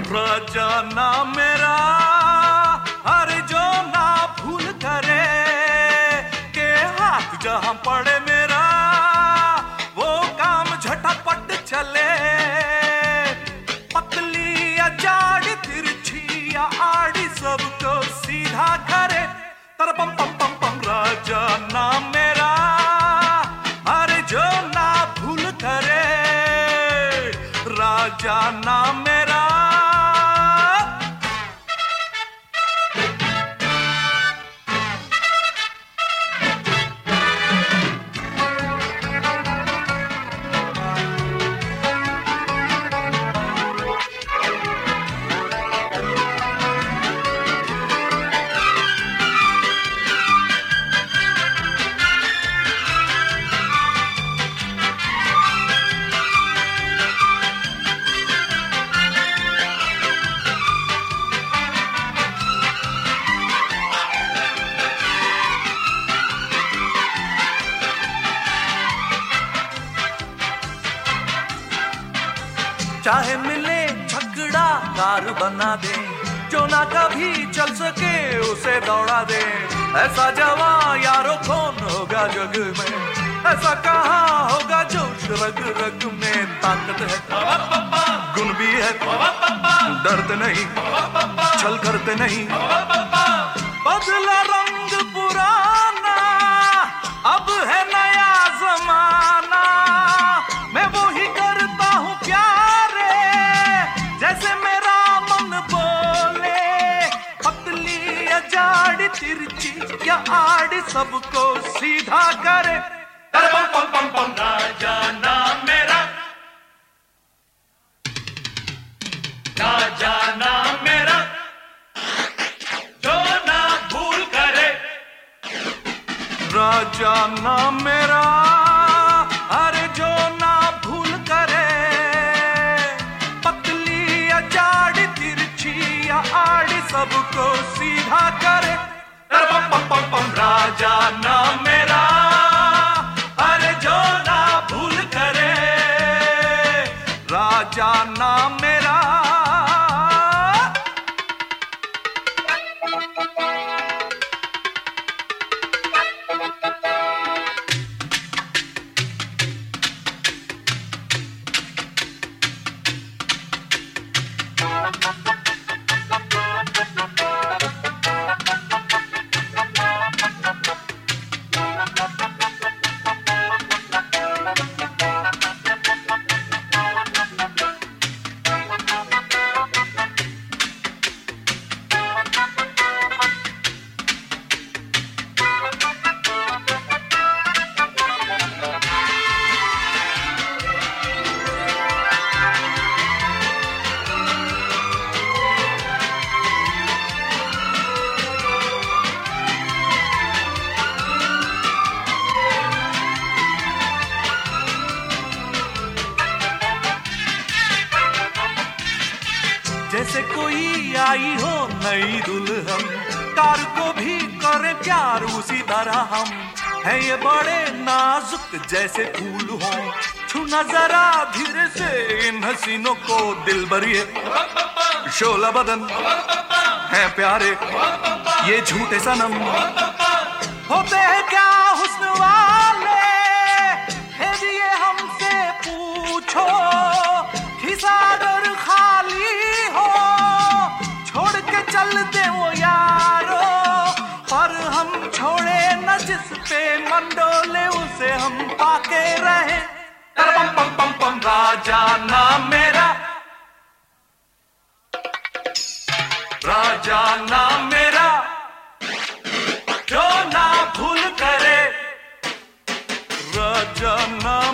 राजा ना मेरा, अरे जो ना भूल करे के हाथ जहां पड़े मेरा वो काम झटापट चले। पतली या जाड़ी तिरछी या आड़ी सबको सीधा करे। तरपम पम पम पम राजा ना मेरा, अरे जो ना भूल करे राजा ना मेरा। चाहे मिले झगड़ा कार बना दे, जो ना कभी चल सके उसे दौड़ा दे। ऐसा जवां यारों कौन होगा जग में, ऐसा कहाँ होगा जोश रग रग में। ताकत है गुण भी है, डरते नहीं छल करते नहीं। बदला रंग पुराना अब है नया जमाना, मैं वो ही करता हूँ प्यारे जैसे मेरा मन बोले। पतली या जाड़ी तिरछी या आड़ी सबको सीधा करे। पम पम पम पम राजा ना मेरा, राजा ना मेरा, जो ना भूल करे राजा ना मेरा, अरे जो ना भूल करे। पतली या जाड़ी तिरछी या आड़ी सबको सीधा करे। पम पम पम पम राजा ना मेरा, अरे जो ना भूल करे राजा ना मेरा। जैसे कोई आई हो नई दुल्हन, कार को भी करे प्यार उसी तरह हम। है ये बड़े नाजुक जैसे फूल हो, छूना जरा धीरे से इन हसीनों को। दिल भरिए शोला बदन है प्यारे ये झूठे सनम। होते हैं क्या हुस्न वाले है ये हमसे पूछो, खिसागर खाली हो छोड़ के चल दे वो यारो। पर हम छोड़े न जिस पे मंडोले उसे हम पाके रहे। पम पम पम पम राजा ना मेरा, राजा ना मेरा, जो ना भूल करे राजा ना